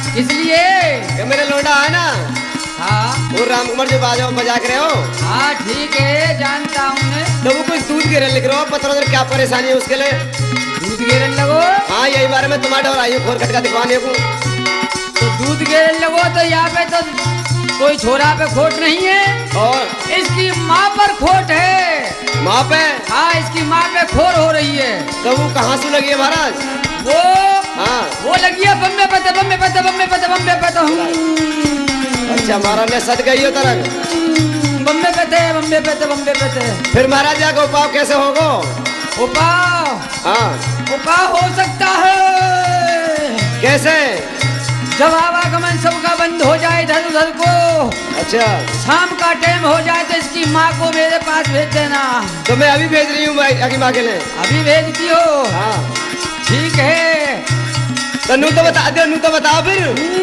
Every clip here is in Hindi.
इसलिए कि मेरे लोंडा है ना, हाँ वो राम कुमार जो बाजा बजा के रहे हो। हाँ ठीक है जानता हूँ मैं। तो वो कुछ दूध गिरने लिख रहे हो, पता नहीं क्या परेशानी है उसके लिए। दूध गिरने लगो? हाँ यही बारे में तुम्हारे और आई खोर खटका दिखवाने को। तो दूध गिरने लगो तो यहाँ पे तो कोई छोरा पे खोट नहीं है, और इसकी माँ पर खोट है। माँ पे? हाँ इसकी माँ पे खोर हो रही है। तो वो कहाँ से लगी है महाराज? वो हाँ वो लगी है बम्बे पे, बम्बे पे, बम्बे पे, बम्बे पे। तो अच्छा महाराज ने सद गई हो तरंग। बम्बे पे थे, बम्बे पे थे, बम्बे पे थे। फिर महाराज जाकर उपाव कैसे होगा? उपाव? हाँ उपाव हो सकता है। कैसे? जब आवागमन सबका बंद हो जाए इधर उधर को, अच्छा शाम का टाइम हो जाए तो इसकी माँ को मेरे पास भेज देना। तो मैं अभी भेज रही हूँ आगे माँ के लिए। अभी भेजती हो? हाँ ठीक है। तो नू तो बता दो, नू तो बताओ फिर।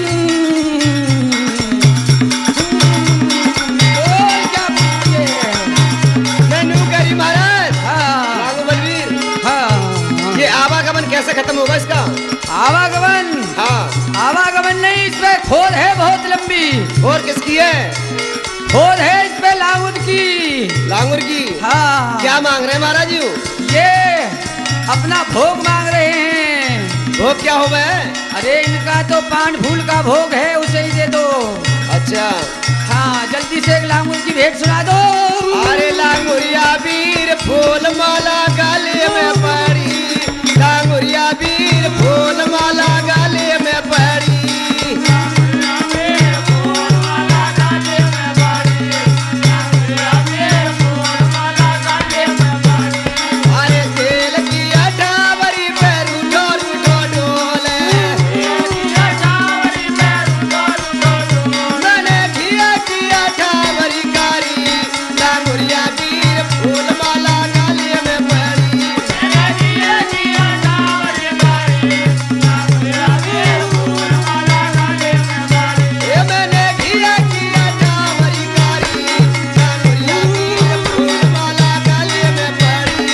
क्या पूछिए? मैं नू कह रही महाराज। हाँ लागू बलवीर, हाँ। ये आवागमन कैसे खत्म होगा इसका? आवागमन? हाँ आवागमन नहीं, इसमें खोद है बहुत लंबी। और किसकी है? खोद है इसमें लांगुर की। लांगुर की? हाँ। क्या मांग रहे हैं महाराज जी? ये अपना भोग मांग रहे हैं। भोग क्या होगा है? अरे इनका तो पान फूल का भोग है, उसे ही दे दो। अच्छा हाँ जल्दी से एक लांगुर की भेंट सुना दो। अरे लांगुरिया वीर फूल माला गले में पड़ी, लांगुरिया वीर फूल माला गले में पड़ी। अरे खेल किया डावरी पैरू डोल डोले, मैंने किया डावरी कारी, लांगुरिया वीर फूल माला गले में पड़ी। ये मैंने किया डावरी कारी, लांगुरिया वीर फूल माला गले में पड़ी।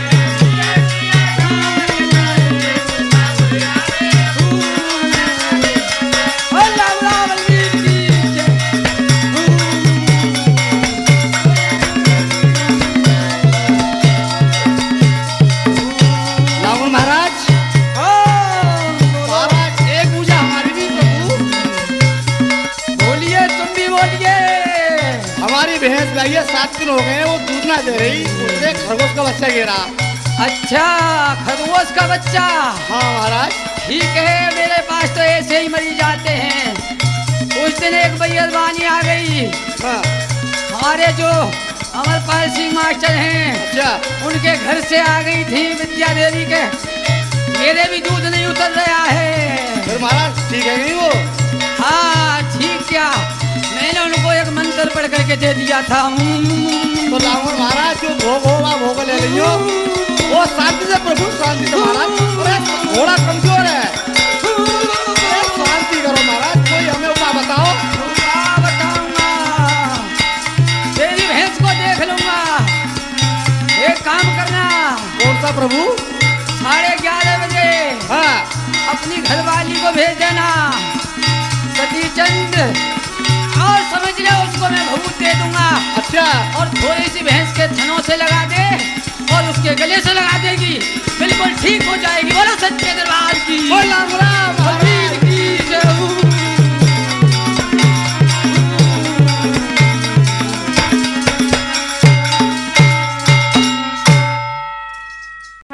और लावड़ा बलवीर की जय। लावण महाराज, महाराज एक पूजा हमारी भी प्रभु। बोलिए, तुम भी बोलिए। हमारी भैंस गाय 7 दिन हो गए, वो दूध ना दे रही, उसने खरगोश का बच्चा गिरा। अच्छा खरगोश का बच्चा? हाँ महाराज। ठीक है, मेरे पास तो ऐसे ही मरी जाते हैं। उस दिन एक बैरवानी आ गई, हाँ हमारे जो अमरपाल सिंह मास्टर हैं अच्छा उनके घर से आ गई थी विद्या देवी के। मेरे भी दूध नहीं उतर रहा है। फिर महाराज ठीक है नहीं वो? हाँ ठीक क्या, मैंने उनको एक मंत्र पढ़ करके दे दिया था। तो लावण महाराज जो भोग होगा भोग ले लियो, वो शांति से प्रभु, शांति से महाराज। अरे थोड़ा कमजोर है, अरे शांति करो महाराज, कोई हमें उपाय बताओ। हाँ बताऊंगा, तेरी भैंस को देख लूंगा। एक काम करना, कौन सा प्रभु? 11:30 बजे हाँ अपनी घरवाली को भेज देना सती चंद, और समझ ले उसको मैं भभूत दे दूंगा। अच्छा और थोड़ी सी भैंस के थनों से लगा दे और उसके गले से लगा देगी, बिल्कुल ठीक हो जाएगी। बोलो सच्चे दरबार की। बोल लावड़ा महाराज।